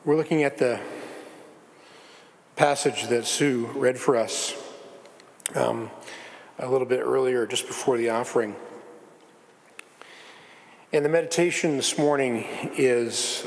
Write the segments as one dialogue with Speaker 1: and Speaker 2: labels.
Speaker 1: We're looking at the passage that Sue read for us a little bit earlier, just before the offering. And the meditation this morning is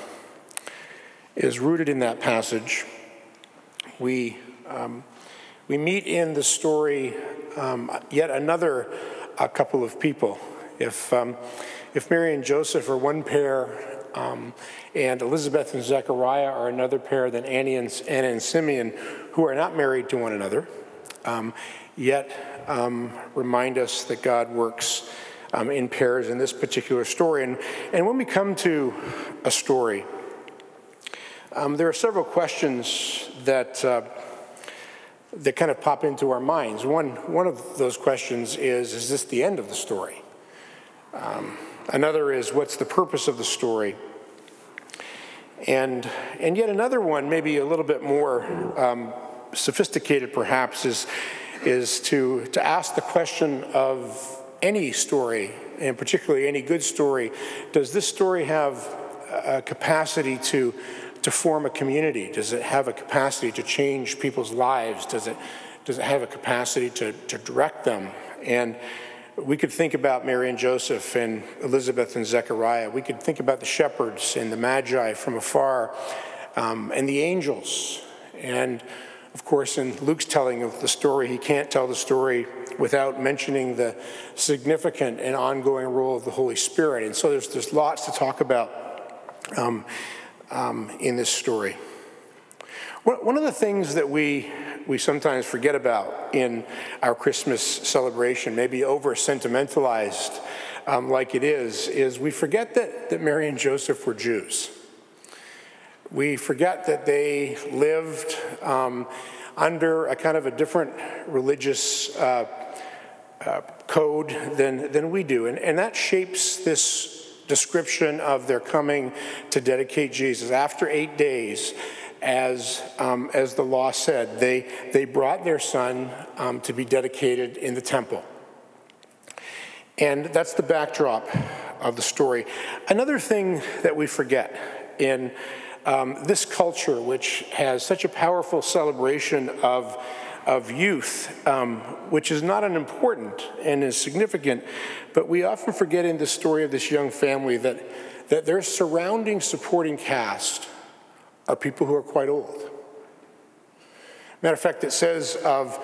Speaker 1: rooted in that passage. We meet in the story yet another couple of people. If Mary and Joseph are one pair, and Elizabeth and Zechariah are another pair, then Anna and Simeon, who are not married to one another, yet remind us that God works in pairs in this particular story. And when we come to a story, there are several questions that kind of pop into our minds. One of those questions is this the end of the story? Another is, what's the purpose of the story? And yet another one, maybe a little bit more sophisticated perhaps, is to ask the question of any story, and particularly any good story, does this story have a capacity to form a community? Does it have a capacity to change people's lives? Does it have a capacity to direct them? And we could think about Mary and Joseph and Elizabeth and Zechariah. We could think about the shepherds and the magi from afar, and the angels. And of course, in Luke's telling of the story, he can't tell the story without mentioning the significant and ongoing role of the Holy Spirit. And so there's lots to talk about in this story. One of the things that we sometimes forget about in our Christmas celebration, maybe over-sentimentalized like it is we forget that Mary and Joseph were Jews. We forget that they lived under a kind of a different religious code than we do. And that shapes this description of their coming to dedicate Jesus. After 8 days, as the law said, they brought their son to be dedicated in the temple. And that's the backdrop of the story. Another thing that we forget in this culture, which has such a powerful celebration of youth, which is not unimportant and is significant, but we often forget in the story of this young family that their surrounding supporting cast are people who are quite old. Matter of fact, it says of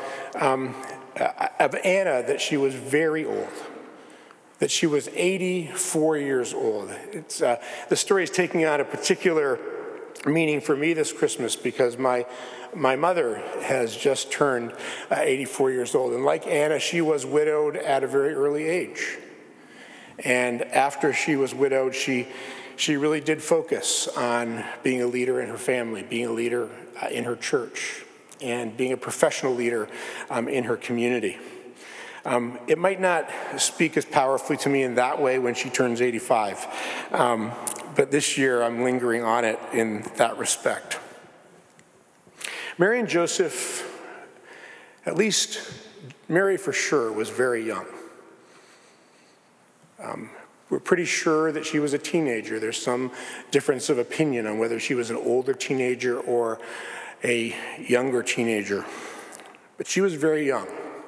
Speaker 1: Anna that she was very old, that she was 84 years old. The story is taking on a particular meaning for me this Christmas because my mother has just turned 84 years old. And like Anna, she was widowed at a very early age. And after she was widowed, she really did focus on being a leader in her family, being a leader in her church, and being a professional leader in her community. It might not speak as powerfully to me in that way when she turns 85, but this year I'm lingering on it in that respect. Mary and Joseph, at least Mary for sure, was very young. We're pretty sure that she was a teenager. There's some difference of opinion on whether she was an older teenager or a younger teenager. But she was very young.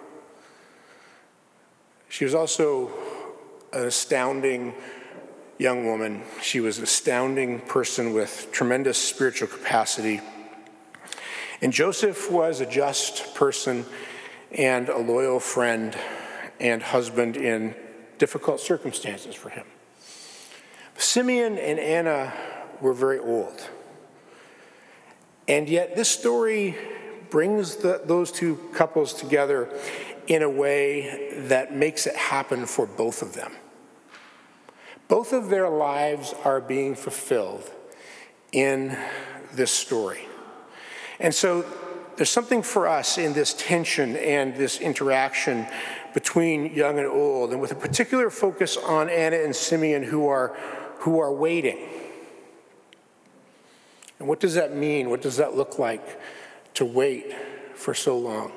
Speaker 1: She was also an astounding young woman. She was an astounding person with tremendous spiritual capacity. And Joseph was a just person and a loyal friend and husband in difficult circumstances for him. Simeon and Anna were very old. And yet this story brings those two couples together in a way that makes it happen for both of them. Both of their lives are being fulfilled in this story. And so there's something for us in this tension and this interaction between young and old, and with a particular focus on Anna and Simeon who are waiting. And what does that mean? What does that look like to wait for so long?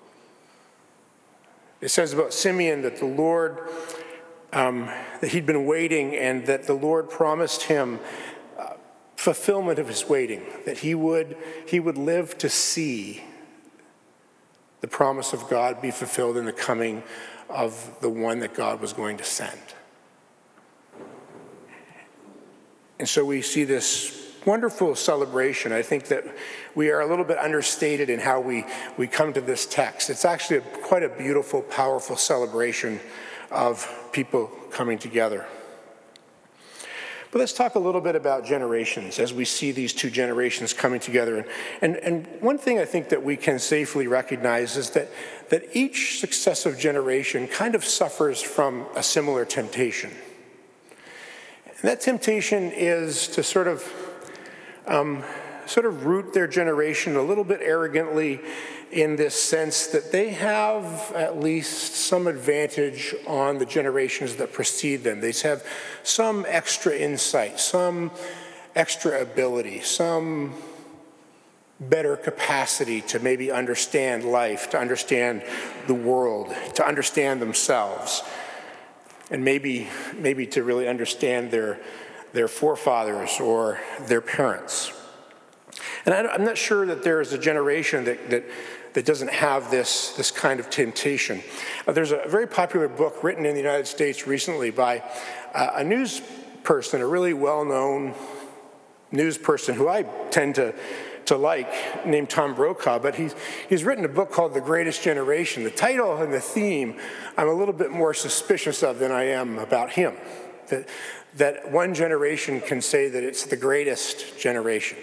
Speaker 1: It says about Simeon that the Lord, that he'd been waiting and that the Lord promised him fulfillment of his waiting, that he would live to see the promise of God be fulfilled in the coming of the one that God was going to send. And so we see this wonderful celebration. I think that we are a little bit understated in how we come to this text. It's actually quite a beautiful, powerful celebration of people coming together. But let's talk a little bit about generations as we see these two generations coming together. And one thing I think that we can safely recognize is that each successive generation kind of suffers from a similar temptation. And that temptation is to sort of root their generation a little bit arrogantly in this sense that they have at least some advantage on the generations that precede them. They have some extra insight, some extra ability, some better capacity to maybe understand life, to understand the world, to understand themselves, and maybe to really understand their forefathers or their parents. And I'm not sure that there is a generation that doesn't have this kind of temptation. There's a very popular book written in the United States recently by a news person, a really well-known news person who I tend to like, named Tom Brokaw, but he's written a book called The Greatest Generation. The title and the theme I'm a little bit more suspicious of than I am about him. That one generation can say that it's the greatest generation.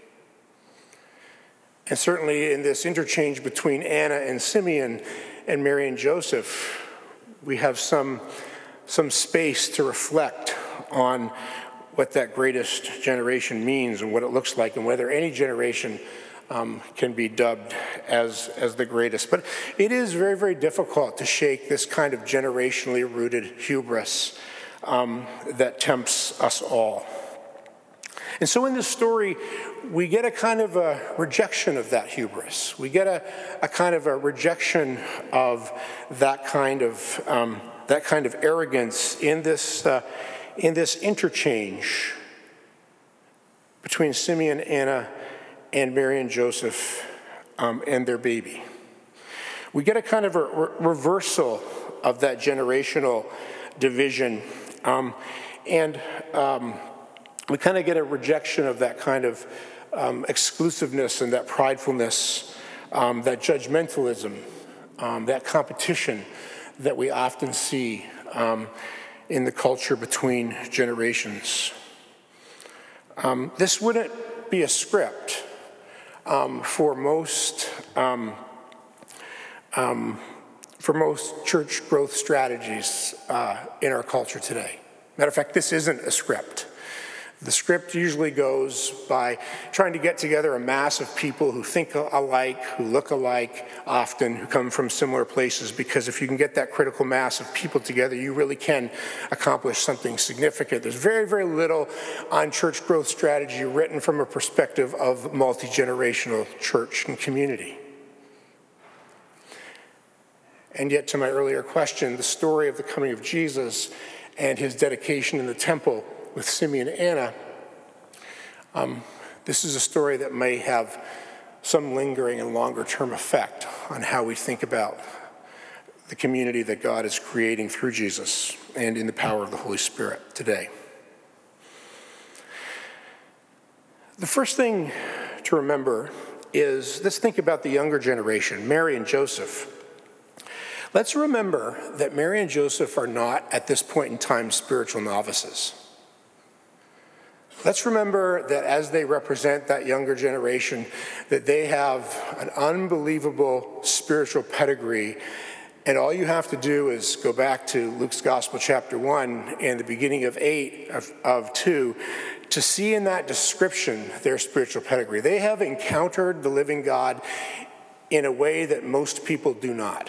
Speaker 1: And certainly in this interchange between Anna and Simeon and Mary and Joseph, we have some space to reflect on what that greatest generation means and what it looks like and whether any generation can be dubbed as the greatest. But it is very, very difficult to shake this kind of generationally rooted hubris that tempts us all. And so in this story, we get a kind of a rejection of that hubris. We get a kind of a rejection of that kind of arrogance in this interchange between Simeon, Anna, and Mary and Joseph and their baby. We get a kind of a reversal of that generational division, and we kind of get a rejection of that kind of exclusiveness and that pridefulness, that judgmentalism, that competition that we often see in the culture between generations. This wouldn't be a script for most church growth strategies in our culture today. Matter of fact, this isn't a script. The script usually goes by trying to get together a mass of people who think alike, who look alike often, who come from similar places, because if you can get that critical mass of people together, you really can accomplish something significant. There's very, very little on church growth strategy written from a perspective of multi-generational church and community. And yet, to my earlier question, the story of the coming of Jesus and his dedication in the temple with Simeon and Anna, this is a story that may have some lingering and longer-term effect on how we think about the community that God is creating through Jesus and in the power of the Holy Spirit today. The first thing to remember is, let's think about the younger generation, Mary and Joseph. Let's remember that Mary and Joseph are not, at this point in time, spiritual novices. Let's remember that as they represent that younger generation, that they have an unbelievable spiritual pedigree. And all you have to do is go back to Luke's Gospel, chapter 1, and the beginning of 8 of 2, to see in that description their spiritual pedigree. They have encountered the living God in a way that most people do not.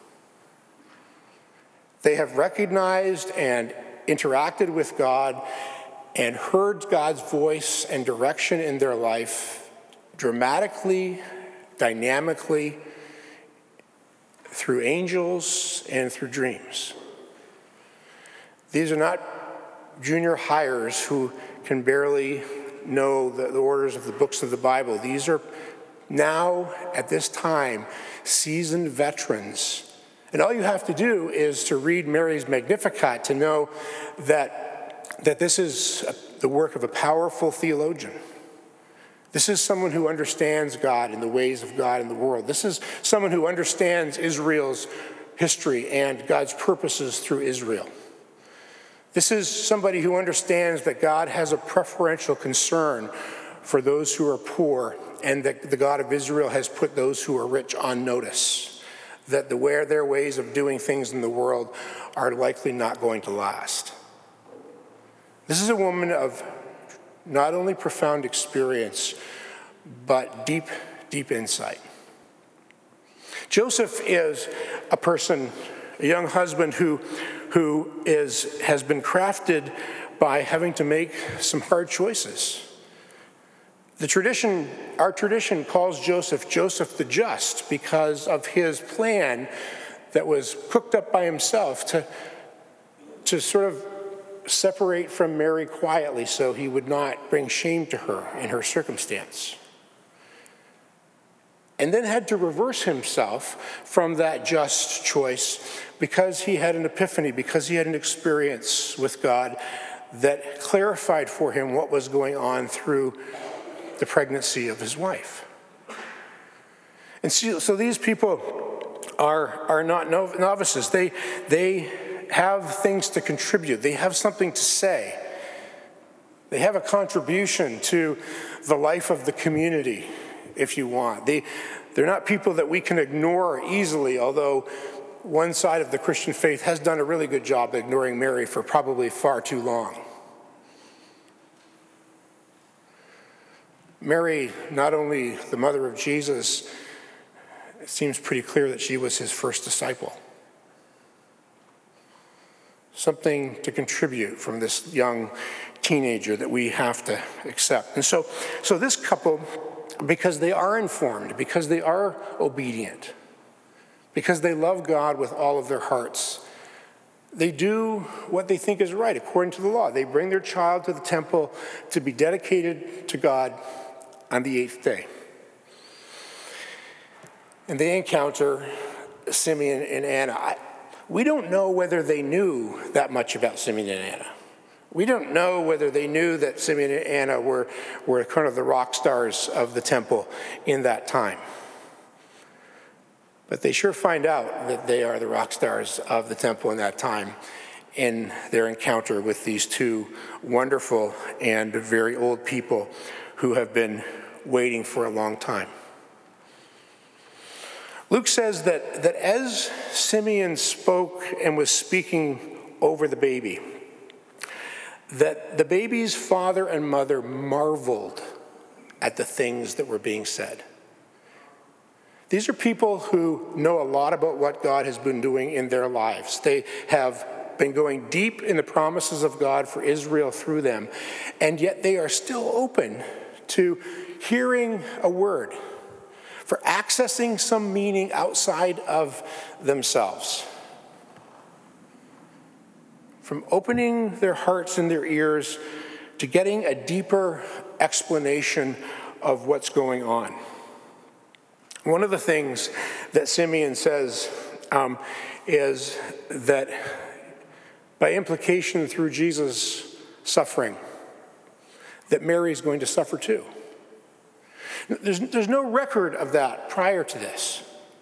Speaker 1: They have recognized and interacted with God and heard God's voice and direction in their life dramatically, dynamically, through angels and through dreams. These are not junior hires who can barely know the orders of the books of the Bible. These are now, at this time, seasoned veterans. And all you have to do is to read Mary's Magnificat to know that this is the work of a powerful theologian. This is someone who understands God and the ways of God in the world. This is someone who understands Israel's history and God's purposes through Israel. This is somebody who understands that God has a preferential concern for those who are poor, and that the God of Israel has put those who are rich on notice, that their ways of doing things in the world are likely not going to last. This is a woman of not only profound experience, but deep, deep insight. Joseph is a person, a young husband who has been crafted by having to make some hard choices. Our tradition calls Joseph the Just because of his plan that was cooked up by himself to sort of separate from Mary quietly so he would not bring shame to her in her circumstance. And then had to reverse himself from that just choice because he had an epiphany, because he had an experience with God that clarified for him what was going on through the pregnancy of his wife. And so these people are not novices. They have things to contribute. They have something to say. They have a contribution to the life of the community, if you want. They're not people that we can ignore easily, although one side of the Christian faith has done a really good job ignoring Mary for probably far too long. Mary, not only the mother of Jesus, it seems pretty clear that she was his first disciple. Something to contribute from this young teenager that we have to accept. And so this couple, because they are informed, because they are obedient, because they love God with all of their hearts, they do what they think is right according to the law. They bring their child to the temple to be dedicated to God on the 8th day. And they encounter Simeon and Anna. We don't know whether they knew that much about Simeon and Anna. We don't know whether they knew that Simeon and Anna were kind of the rock stars of the temple in that time. But they sure find out that they are the rock stars of the temple in that time in their encounter with these two wonderful and very old people who have been waiting for a long time. Luke says that as Simeon spoke and was speaking over the baby, that the baby's father and mother marveled at the things that were being said. These are people who know a lot about what God has been doing in their lives. They have been going deep in the promises of God for Israel through them, and yet they are still open to hearing a word, for accessing some meaning outside of themselves, from opening their hearts and their ears to getting a deeper explanation of what's going on. One of the things that Simeon says is that by implication through Jesus' suffering, that Mary is going to suffer too. There's no record of that prior to this.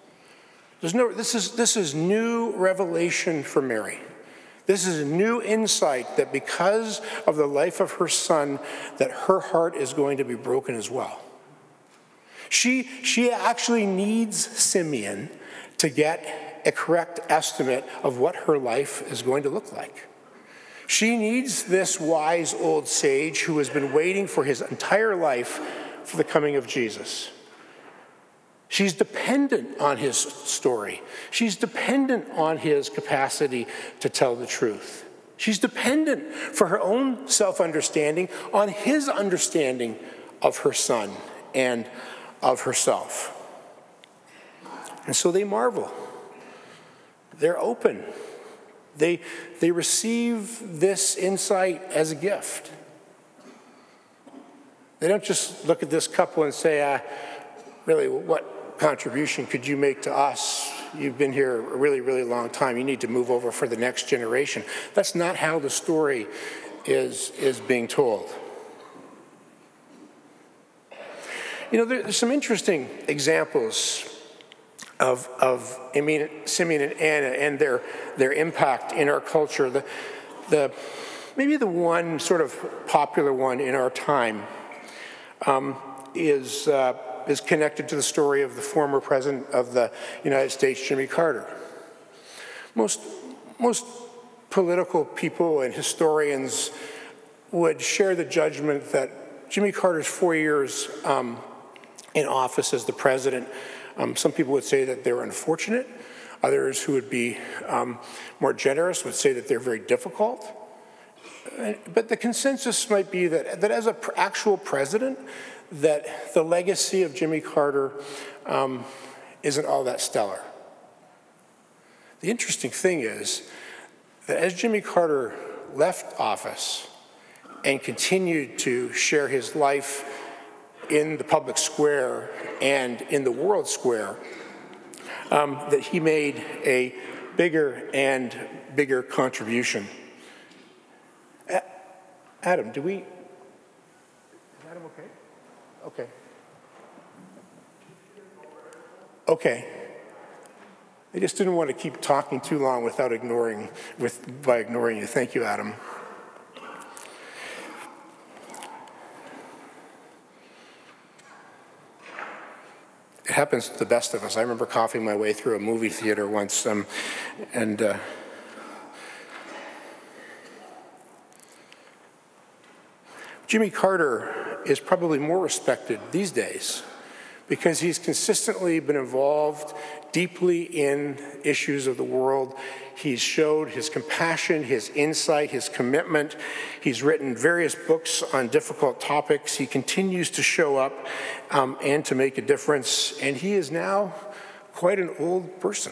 Speaker 1: This is new revelation for Mary. This is a new insight that because of the life of her son, that her heart is going to be broken as well. She actually needs Simeon to get a correct estimate of what her life is going to look like. She needs this wise old sage who has been waiting for his entire life for the coming of Jesus. She's dependent on his story. She's dependent on his capacity to tell the truth. She's dependent for her own self-understanding on his understanding of her son and of herself. And so they marvel. They're open. They receive this insight as a gift. They don't just look at this couple and say, really, what contribution could you make to us? You've been here a really, really long time. You need to move over for the next generation. That's not how the story is being told. You know, there's some interesting examples of Simeon and Anna and their impact in our culture. Maybe the one sort of popular one in our time is connected to the story of the former president of the United States, Jimmy Carter. Most political people and historians would share the judgment that Jimmy Carter's 4 years in office as the president, some people would say that they're unfortunate. Others who would be more generous would say that they're very difficult. But the consensus might be that as an actual president, that the legacy of Jimmy Carter isn't all that stellar. The interesting thing is that as Jimmy Carter left office and continued to share his life in the public square and in the world square, that he made a bigger and bigger contribution. Adam, is Adam okay? Okay. Okay. I just didn't want to keep talking too long by ignoring you. Thank you, Adam. It happens to the best of us. I remember coughing my way through a movie theater once, Jimmy Carter is probably more respected these days because he's consistently been involved deeply in issues of the world. He's showed his compassion, his insight, his commitment. He's written various books on difficult topics. He continues to show up and to make a difference. And he is now quite an old person.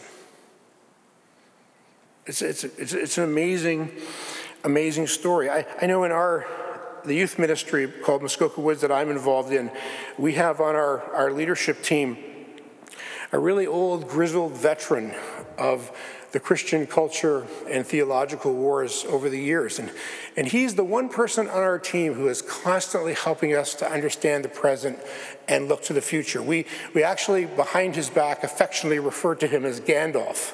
Speaker 1: It's an amazing story. I know in the youth ministry called Muskoka Woods that I'm involved in, we have on our leadership team a really old, grizzled veteran of the Christian culture and theological wars over the years. And he's the one person on our team who is constantly helping us to understand the present and look to the future. We actually, behind his back, affectionately refer to him as Gandalf,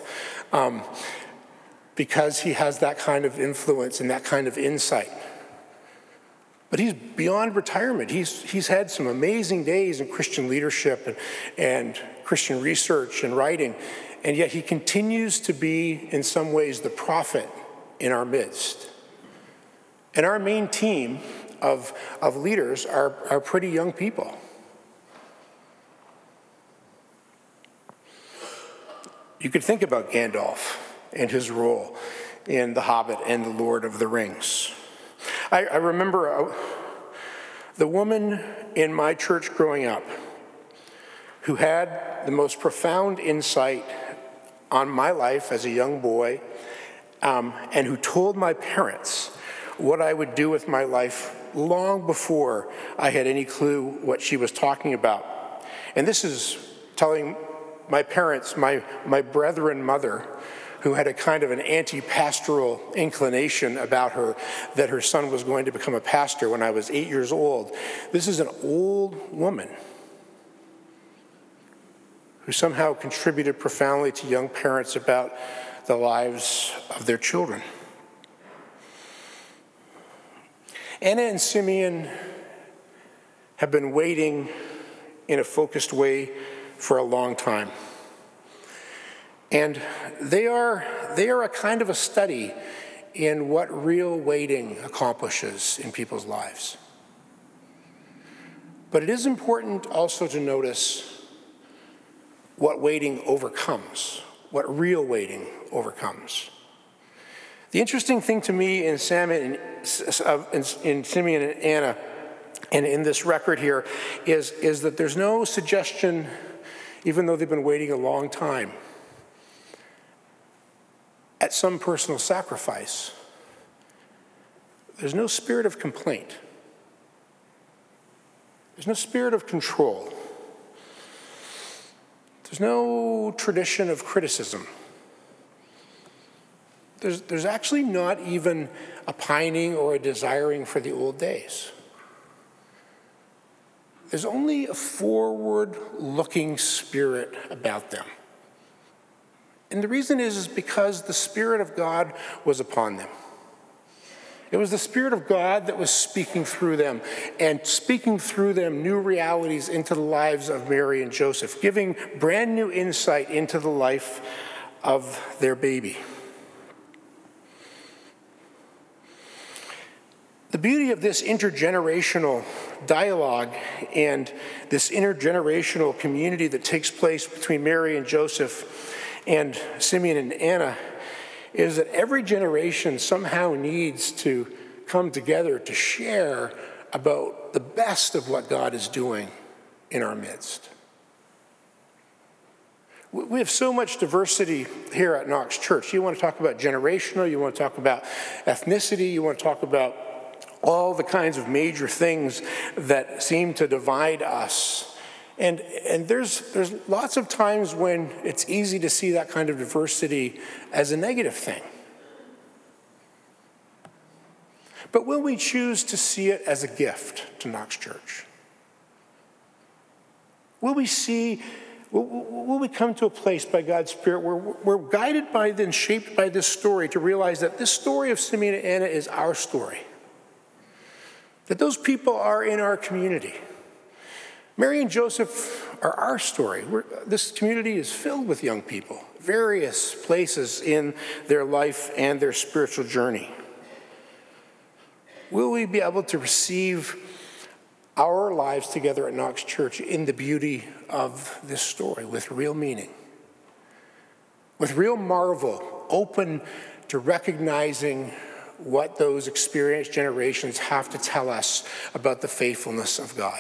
Speaker 1: because he has that kind of influence and that kind of insight. But he's beyond retirement. He's had some amazing days in Christian leadership and Christian research and writing, and yet he continues to be, in some ways, the prophet in our midst. And our main team of leaders are pretty young people. You could think about Gandalf and his role in The Hobbit and The Lord of the Rings. I remember the woman in my church growing up who had the most profound insight on my life as a young boy, and who told my parents what I would do with my life long before I had any clue what she was talking about. And this is telling my parents, my brethren mother, who had a kind of an anti-pastoral inclination about her, that her son was going to become a pastor when I was 8 years old. This is an old woman who somehow contributed profoundly to young parents about the lives of their children. Anna and Simeon have been waiting in a focused way for a long time. And they are a kind of a study in what real waiting accomplishes in people's lives. But it is important also to notice what waiting overcomes, what real waiting overcomes. The interesting thing to me in Simeon and Anna, and in this record here, is that there's no suggestion, even though they've been waiting a long time, at some personal sacrifice. There's no spirit of complaint. There's no spirit of control. There's no tradition of criticism. There's actually not even a pining or a desiring for the old days. There's only a forward-looking spirit about them. And the reason is because the Spirit of God was upon them. It was the Spirit of God that was speaking through them, and speaking through them new realities into the lives of Mary and Joseph, giving brand new insight into the life of their baby. The beauty of this intergenerational dialogue and this intergenerational community that takes place between Mary and Joseph and Simeon and Anna is that every generation somehow needs to come together to share about the best of what God is doing in our midst. We have so much diversity here at Knox Church. You want to talk about generational, you want to talk about ethnicity, you want to talk about all the kinds of major things that seem to divide us. And there's lots of times when it's easy to see that kind of diversity as a negative thing. But will we choose to see it as a gift to Knox Church? Will we come to a place by God's Spirit where we're guided by and shaped by this story to realize that this story of Simeon and Anna is our story? That those people are in our community. Mary and Joseph are our story. This community is filled with young people, various places in their life and their spiritual journey. Will we be able to receive our lives together at Knox Church in the beauty of this story with real meaning, with real marvel, open to recognizing what those experienced generations have to tell us about the faithfulness of God?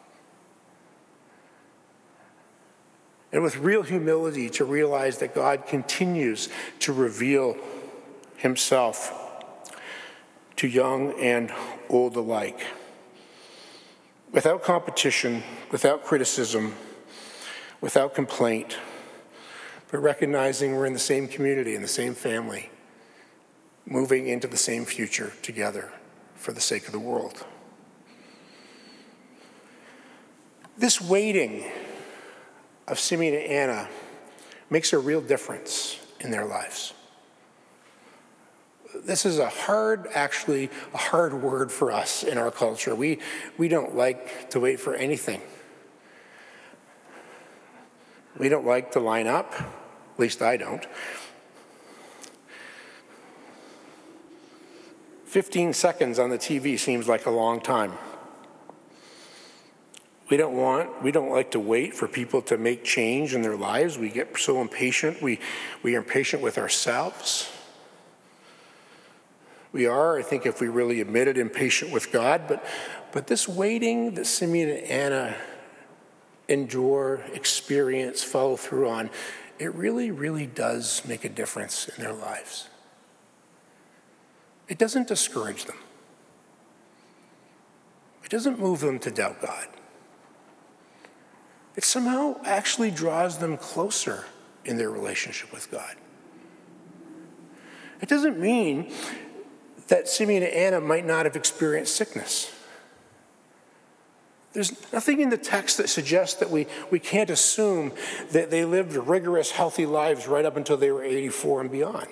Speaker 1: And with real humility to realize that God continues to reveal himself to young and old alike. Without competition, without criticism, without complaint, but recognizing we're in the same community, in the same family, moving into the same future together for the sake of the world. This waiting of Simeon and Anna makes a real difference in their lives. This is a hard word for us in our culture. We don't like to wait for anything. We don't like to line up, at least I don't. 15 seconds on the TV seems like a long time. We don't like to wait for people to make change in their lives. We get so impatient. We are impatient with ourselves. We are, I think, if we really admit it, impatient with God. But this waiting that Simeon and Anna endure, experience, follow through on, it really, really does make a difference in their lives. It doesn't discourage them. It doesn't move them to doubt God. It somehow actually draws them closer in their relationship with God. It doesn't mean that Simeon and Anna might not have experienced sickness. There's nothing in the text that suggests that we can't assume that they lived rigorous, healthy lives right up until they were 84 and beyond.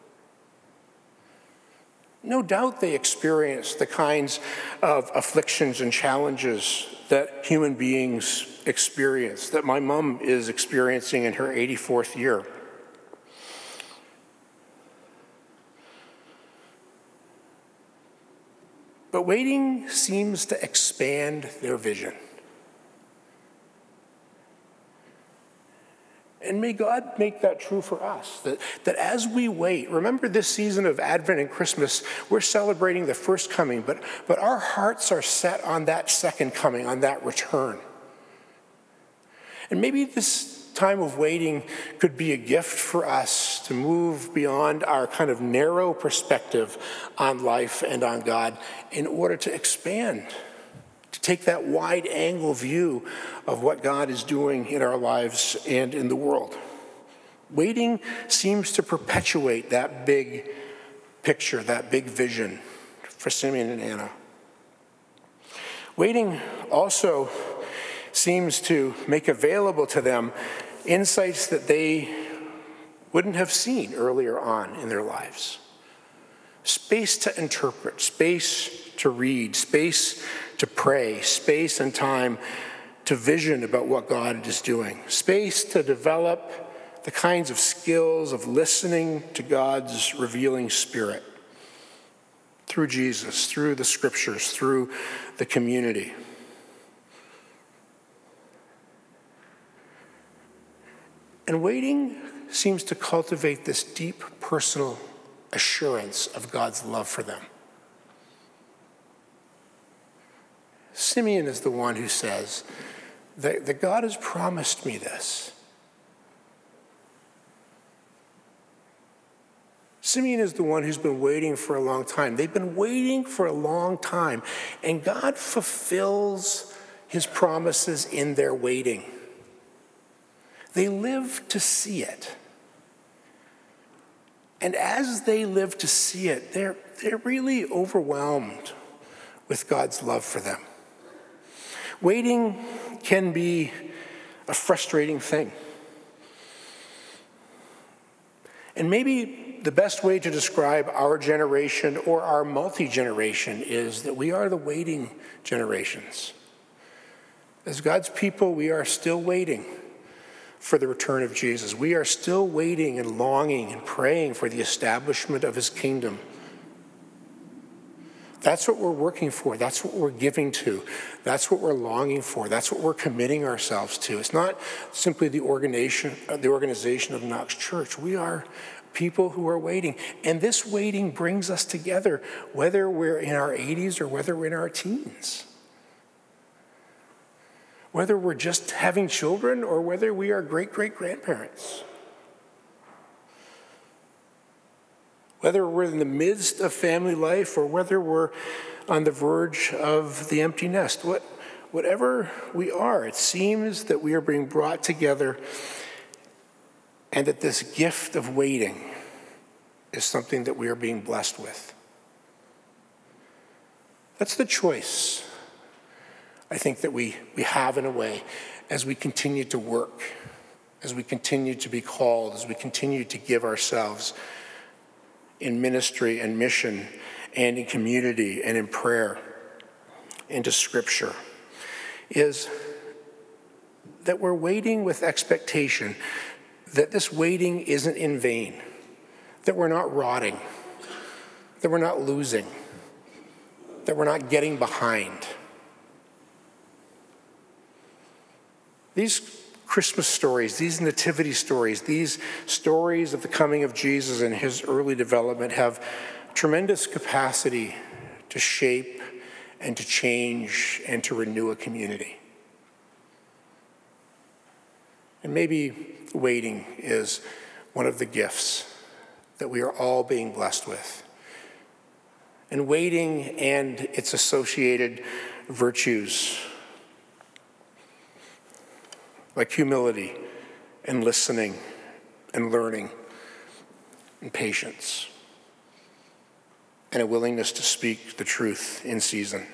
Speaker 1: No doubt they experienced the kinds of afflictions and challenges that human beings experience, that my mom is experiencing in her 84th year. But waiting seems to expand their vision. And may God make that true for us, that as we wait, remember this season of Advent and Christmas, we're celebrating the first coming, but our hearts are set on that second coming, on that return. And maybe this time of waiting could be a gift for us to move beyond our kind of narrow perspective on life and on God in order to expand to take that wide angle view of what God is doing in our lives and in the world. Waiting seems to perpetuate that big picture, that big vision for Simeon and Anna. Waiting also seems to make available to them insights that they wouldn't have seen earlier on in their lives. Space to interpret, space to read, space to pray, space and time to vision about what God is doing, space to develop the kinds of skills of listening to God's revealing Spirit through Jesus, through the scriptures, through the community. And waiting seems to cultivate this deep personal assurance of God's love for them. Simeon is the one who says that God has promised me this. Simeon is the one who's been waiting for a long time. They've been waiting for a long time, and God fulfills his promises in their waiting. They live to see it. And as they live to see it, they're really overwhelmed with God's love for them. Waiting can be a frustrating thing. And maybe the best way to describe our generation or our multi-generation is that we are the waiting generations. As God's people, we are still waiting for the return of Jesus. We are still waiting and longing and praying for the establishment of his kingdom. That's what we're working for. That's what we're giving to. That's what we're longing for. That's what we're committing ourselves to. It's not simply the organization of Knox Church. We are people who are waiting. And this waiting brings us together, whether we're in our 80s or whether we're in our teens. Whether we're just having children or whether we are great-great-grandparents. Whether we're in the midst of family life or whether we're on the verge of the empty nest. Whatever we are, it seems that we are being brought together and that this gift of waiting is something that we are being blessed with. That's the choice, I think, that we have in a way as we continue to work, as we continue to be called, as we continue to give ourselves in ministry and mission and in community and in prayer into Scripture, is that we're waiting with expectation that this waiting isn't in vain, that we're not rotting, that we're not losing, that we're not getting behind. These Christmas stories, these nativity stories, these stories of the coming of Jesus and his early development have tremendous capacity to shape and to change and to renew a community. And maybe waiting is one of the gifts that we are all being blessed with. And waiting and its associated virtues, like humility and listening and learning and patience and a willingness to speak the truth in season.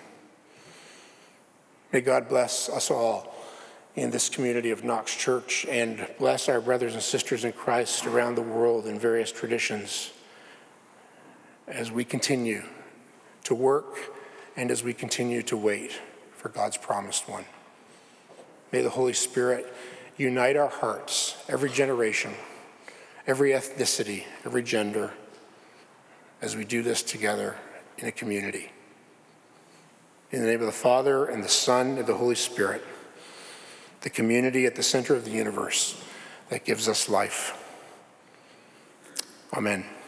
Speaker 1: May God bless us all in this community of Knox Church and bless our brothers and sisters in Christ around the world in various traditions as we continue to work and as we continue to wait for God's promised one. May the Holy Spirit unite our hearts, every generation, every ethnicity, every gender, as we do this together in a community. In the name of the Father, and the Son, and the Holy Spirit, the community at the center of the universe that gives us life. Amen.